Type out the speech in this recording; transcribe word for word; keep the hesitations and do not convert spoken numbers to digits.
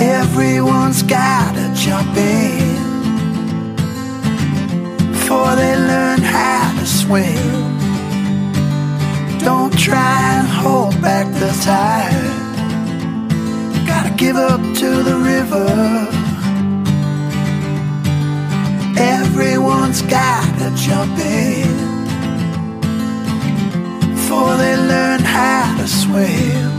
Everyone's gotta jump in before they learn how to swim. Don't try and hold back the tide. Gotta give up to the river. Everyone's gotta jump in before they learn how to swim.